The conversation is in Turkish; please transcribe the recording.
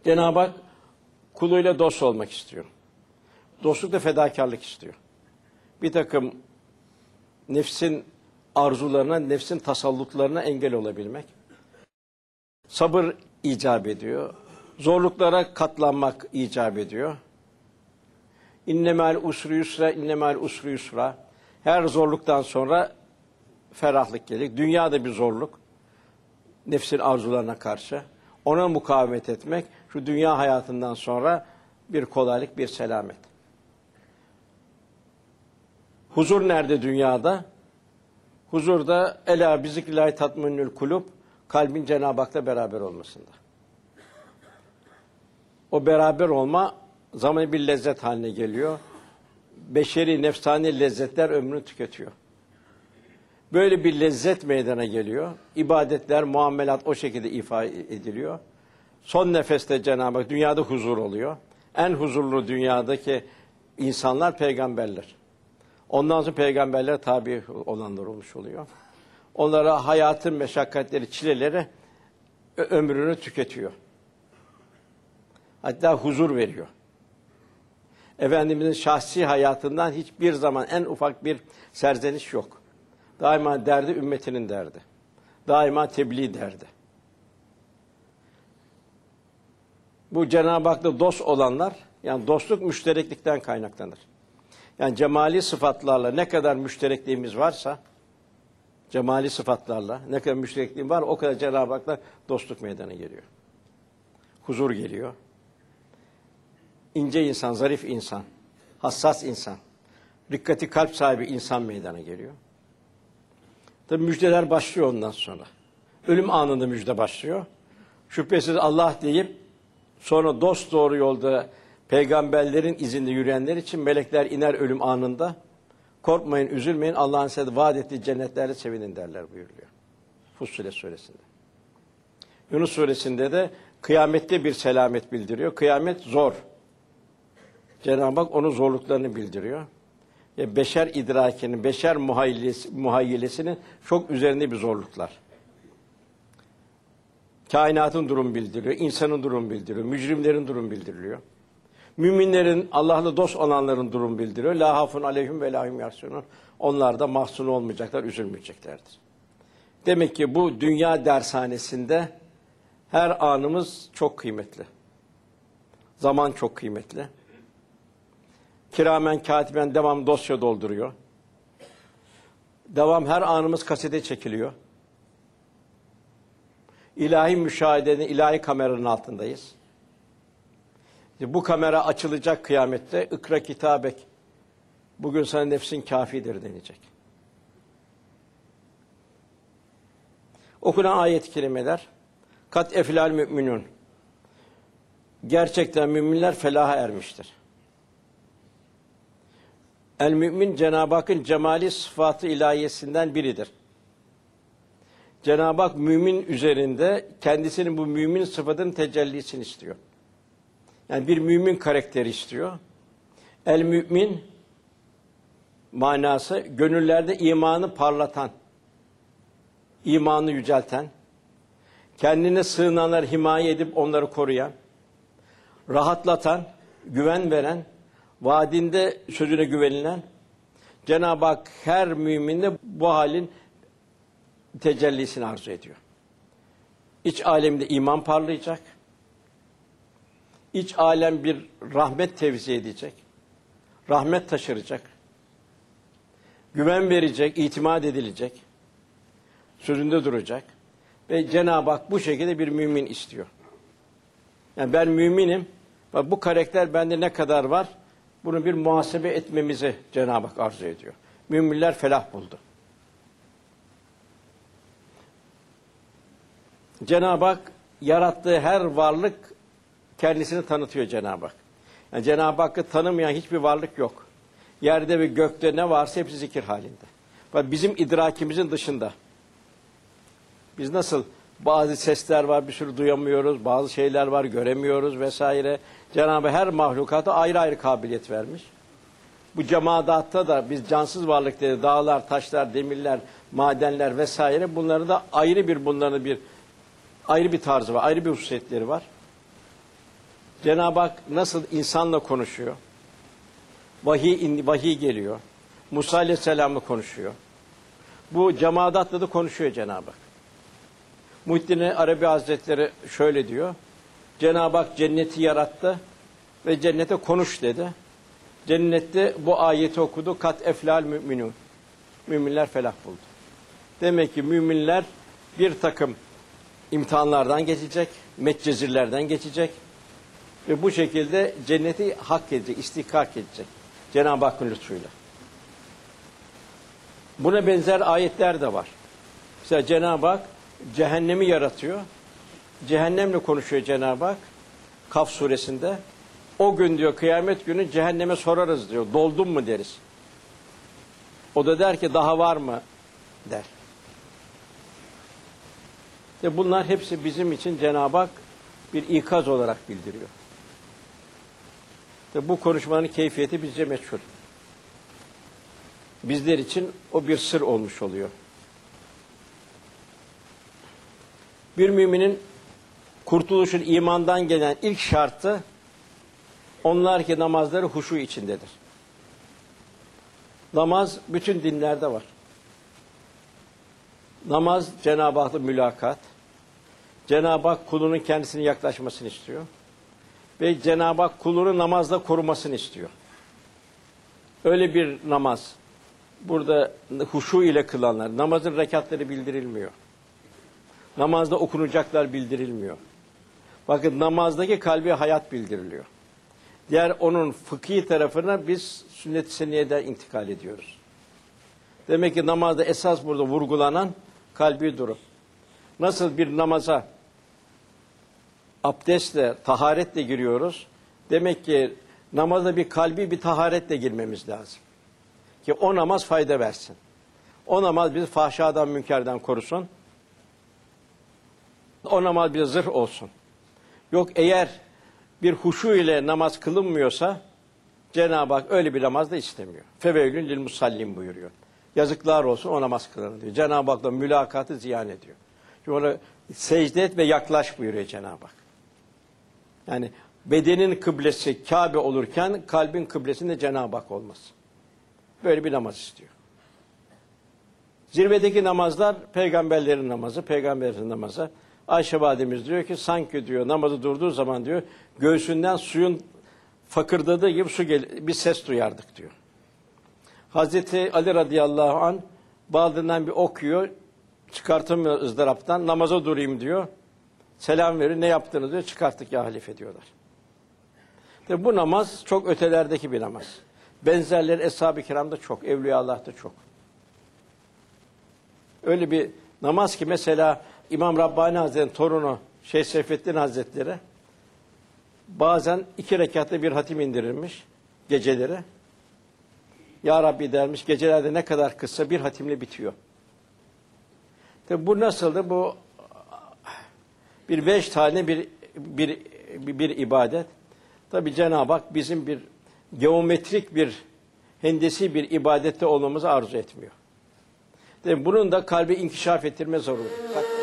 Cenab-ı Hak kuluyla dost olmak istiyor. Dostluk da fedakarlık istiyor. Bir takım nefsin arzularına, nefsin tasallutlarına engel olabilmek. Sabır icap ediyor. Zorluklara katlanmak icap ediyor. İnnemel usru yusra, innemel usru yusra. Her zorluktan sonra ferahlık gelir. Dünya da bir zorluk. Nefsin arzularına karşı. Ona mukavemet etmek, şu dünya hayatından sonra bir kolaylık, bir selamet. Huzur nerede dünyada? Huzur da ela bi zikrillahi tatminnül kulub, kalbin Cenab-ı Hak'la beraber olmasında. O beraber olma zamanı bir lezzet haline geliyor. Beşeri, nefsani lezzetler ömrünü tüketiyor. Böyle bir lezzet meydana geliyor. İbadetler, muamelat o şekilde ifade ediliyor. Son nefeste Cenab-ı Hak, dünyada huzur oluyor. En huzurlu dünyadaki insanlar peygamberler. Ondan sonra peygamberlere tabi olanlar olmuş oluyor. Onlara hayatın meşakkatleri, çileleri ömrünü tüketiyor. Hatta huzur veriyor. Efendimizin şahsi hayatından hiçbir zaman en ufak bir serzeniş yok. Daima derdi ümmetinin derdi. Daima tebliğ derdi. Bu Cenab-ı Hak'la dost olanlar, yani dostluk müştereklikten kaynaklanır. Yani cemali sıfatlarla ne kadar müşterekliğimiz varsa, cemali sıfatlarla ne kadar müşterekliğim var, o kadar Cenab-ı Hak'la dostluk meydana geliyor. Huzur geliyor. İnce insan, zarif insan, hassas insan, rikkati kalp sahibi insan meydana geliyor. Tabii müjdeler başlıyor ondan sonra. Ölüm anında müjde başlıyor. Şüphesiz Allah deyip sonra dost doğru yolda peygamberlerin izinde yürüyenler için melekler iner ölüm anında. Korkmayın, üzülmeyin, Allah'ın size vaat ettiği cennetlerle sevinin derler buyuruyor. Fussilet suresinde. Yunus suresinde de kıyamette bir selamet bildiriyor. Kıyamet zor. Cenab-ı Hak onun zorluklarını bildiriyor. Beşer idrakinin, beşer muhayyilesinin çok üzerinde bir zorluklar. Kainatın durumu bildiriyor, insanın durumu bildiriyor, mücrimlerin durumu bildiriliyor. Müminlerin, Allah'la dost olanların durumu bildiriyor. La hafun aleyhim ve la hum yahsunun. Onlar da mahzun olmayacaklar, üzülmeyeceklerdir. Demek ki bu dünya dershanesinde her anımız çok kıymetli. Zaman çok kıymetli. Kiramen katiben devam dosya dolduruyor. Devam her anımız kasete çekiliyor. İlahi müşahedenin, ilahi kameranın altındayız. Bu kamera açılacak kıyamette. İkra kitabek. Bugün sana nefsin kafidir denilecek. Okunan ayet-i kerimeler. Kat eflal müminun. Gerçekten müminler felaha ermiştir. El mümin Cenab-ı Hakk'ın cemali sıfatı ilahiyesinden biridir. Cenab-ı Hak mümin üzerinde kendisinin bu mümin sıfatının tecellisini istiyor. Yani bir mümin karakteri istiyor. El mümin manası gönüllerde imanı parlatan, imanı yücelten, kendine sığınanları himaye edip onları koruyan, rahatlatan, güven veren, vaadinde sözüne güvenilen, Cenab-ı Hak her müminde bu halin tecellisini arzu ediyor. İç alemde iman parlayacak, İç alem bir rahmet tevzi edecek, rahmet taşıracak, güven verecek, itimat edilecek, sözünde duracak ve Cenab-ı Hak bu şekilde bir mümin istiyor. Yani ben müminim, bu karakter bende ne kadar var, bunu bir muhasebe etmemizi Cenab-ı Hak arzu ediyor. Müminler felah buldu. Cenab-ı Hak yarattığı her varlık kendisini tanıtıyor Cenab-ı Hak. Yani Cenab-ı Hakk'ı tanımayan hiçbir varlık yok. Yerde ve gökte ne varsa hepsi zikir halinde. Bizim idrakimizin dışında. Biz nasıl bazı sesler var, bir sürü duyamıyoruz, bazı şeyler var, göremiyoruz vesaire. Cenab-ı Hak her mahlukata ayrı ayrı kabiliyet vermiş. Bu cemadatta da biz cansız varlıkları, dağlar, taşlar, demirler, madenler vesaire bunların da ayrı bir tarzı var, ayrı bir hususiyetleri var. Cenab-ı Hak nasıl insanla konuşuyor? Vahiy geliyor. Musa Aleyhisselam'la konuşuyor. Bu cemaatla da konuşuyor Cenab-ı Hak. Muhittin Arabi Hazretleri şöyle diyor. Cenab-ı Hak cenneti yarattı ve cennete konuş dedi. Cennette bu ayeti okudu. Kat eflal müminun. Müminler felah buldu. Demek ki müminler bir takım imtihanlardan geçecek, metcezirlerden geçecek ve bu şekilde cenneti hak edecek, istihkak edecek Cenab-ı Hakk'ın lütfuyla. Buna benzer ayetler de var. Mesela Cenab-ı Hak cehennemi yaratıyor. Cehennemle konuşuyor Cenab-ı Hak. Kaf suresinde. O gün diyor, kıyamet günü cehenneme sorarız diyor. Doldun mu deriz. O da der ki daha var mı der. Ve bunlar hepsi bizim için Cenab-ı Hak bir ikaz olarak bildiriyor. Ve bu konuşmanın keyfiyeti bizce meçhul. Bizler için o bir sır olmuş oluyor. Bir müminin kurtuluşun imandan gelen ilk şartı onlar ki namazları huşu içindedir. Namaz bütün dinlerde var. Namaz Cenab-ı Hak'la mülakat. Cenab-ı Hak kulunun kendisine yaklaşmasını istiyor. Ve Cenab-ı Hak kulunu namazla korumasını istiyor. Öyle bir namaz. Burada huşu ile kılanlar, namazın rekatları bildirilmiyor. Namazda okunacaklar bildirilmiyor. Bakın namazdaki kalbi hayat bildiriliyor. Diğer onun fıkhi tarafına biz sünnet-i seniyeden intikal ediyoruz. Demek ki namazda esas burada vurgulanan kalbi durum. Nasıl bir namaza abdestle, taharetle giriyoruz. Demek ki namaza bir kalbi bir taharetle girmemiz lazım. Ki o namaz fayda versin. O namaz bizi fahşadan, münkerden korusun. O namaz bize zırh olsun. Yok eğer bir huşu ile namaz kılınmıyorsa Cenab-ı Hak öyle bir namaz da istemiyor. Feveylün lil musallim buyuruyor. Yazıklar olsun o namaz kılanı diyor. Cenab-ı Hak'la mülakatı ziyan ediyor. Çünkü ona secde et ve yaklaş buyuruyor Cenab-ı Hak. Yani bedenin kıblesi Kabe olurken kalbin kıblesinde Cenab-ı Hak olması. Böyle bir namaz istiyor. Zirvedeki namazlar peygamberlerin namazı, peygamberin namazı. Ayşe validemiz diyor ki sanki diyor namazı durduğu zaman diyor göğsünden suyun fakırdadığı gibi bir ses duyardık diyor. Hazreti Ali radıyallahu anh baldırından bir okuyor, çıkartamıyor ızdıraptan, namaza durayım diyor. Selam veriyor, ne yaptığını diyor, çıkarttık ya halife diyorlar. Tabi bu namaz çok ötelerdeki bir namaz. Benzerleri Eshab-ı Kiram'da çok, Evliyaullah'ta çok. Öyle bir namaz ki mesela İmam Rabbani Hazretleri'nin torunu Şeyh Seyfettin Hazretleri bazen 2 rekatta bir hatim indirilmiş geceleri. Ya Rabbi dermiş, gecelerde ne kadar kısa bir hatimle bitiyor. Tabi bu nasıldı? Bu bir 5 tane bir ibadet. Tabi Cenab-ı Hak bizim bir geometrik bir hendesi bir ibadette olmamızı arzu etmiyor. Tabi bunun da kalbi inkişaf ettirme zorunlu.